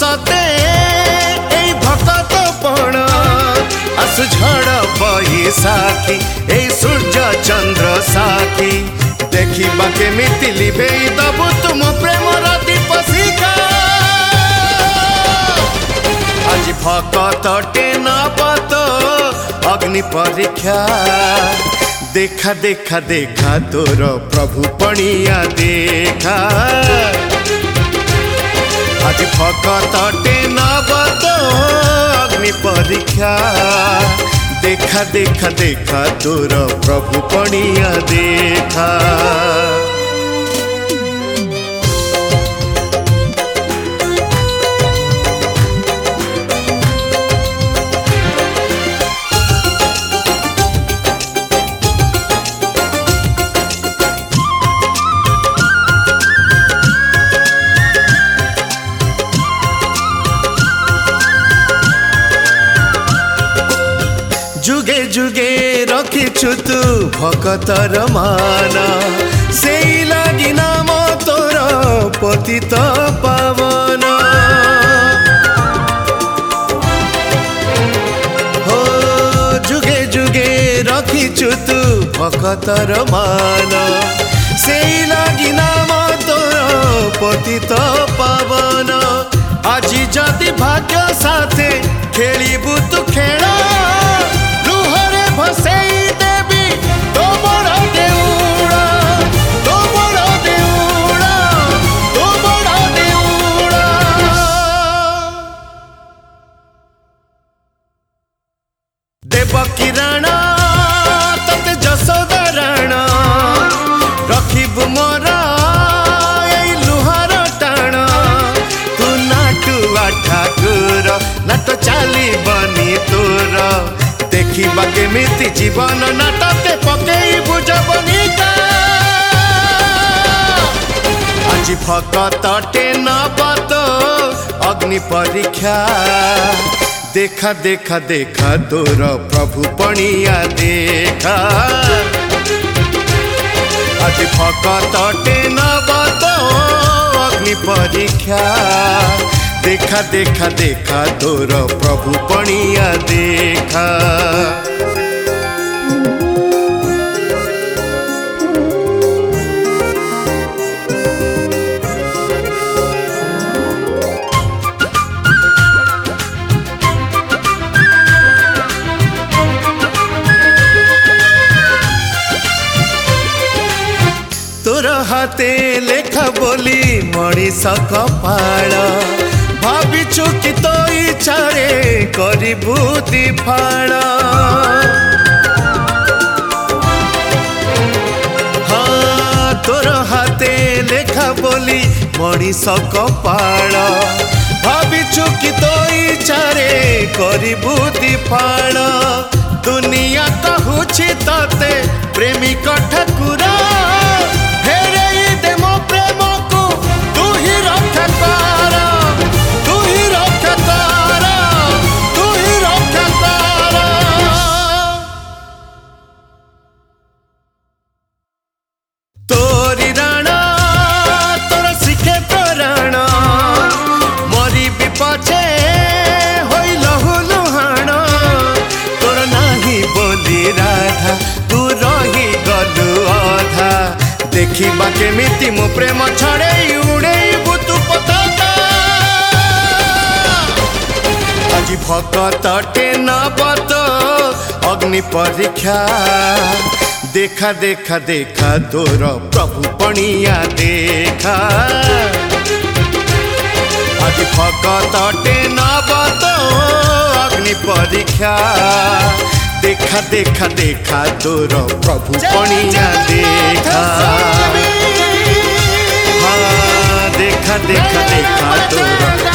सते ए भकत पण आसु झड़ बही साखी ए सूर्य चंद्र साखी देखिबा केमिति लिभेई दबु तुम प्रेमर दीप शिखा आज भकत टेन पत अग्नि परीक्षा देखा देखा देखा तोर प्रभु पणिया देखा आज भकत टेन पत अग्नि परीक्षा देखा देखा देखा तोर प्रभु पणिया देखा जुगे जुगे रखिछु तू भकतर मान से लगी नाम तोर पतित पावन हो जुगे जुगे रखिछु तू भकतर मान से लगी नाम तोर पतित पावन आज जदि भाग्य साथे खेलिबु तू खेल भसई देवी तो बड़ा देउड़ा तो बड़ा देउड़ा तो बड़ा देउड़ा देवकी राणा तते जसोदा राणा रखिबु मोरा ए लुहार टाण तू नाटुआ ठाकुर नाट चाली बनी तोर देखिबा केमिति जीवन नाटके पकेई बुझबनिका आज भकत टेन पत अग्नि परीक्षा देखा देखा देखा तोर प्रभु पणिया देखा आज भकत टेन पत अग्नि परीक्षा देखा देखा देखा तोर प्रभु पणिया देखा तोर हाथे लेखा बोली मणिष कपाळ भाविछु कि तो इच्छारे करिबु दिफाण हाँ तोर हाथे लेखा बोली मणिष कपाळ भाविछु कि तो इच्छारे करिबु दिफाण दुनिया कहूछि तते प्रेमिक ठाकुर फेरेई दे मो प्रेम को तू ही रक्षा कर तू ही रक्षा कर तू ही रक्षा कर तोरी राणा तोर शिखे प्राण मरी भी पछे होई लहु लुहाण तोर नाही बोली राधा तू रही गलु अधा देखिबा केमिति मो प्रेम छड़े उड़ेबु तू पताका आज भकत टेन पत अग्नि परीक्षा देखा देखा देखा तोर प्रभु पणिया देखा आज भकत टेन पत अग्नि परीक्षा देखा देखा देखा तोर प्रभु पणिया देखा हाँ देखा देखा देखा तोर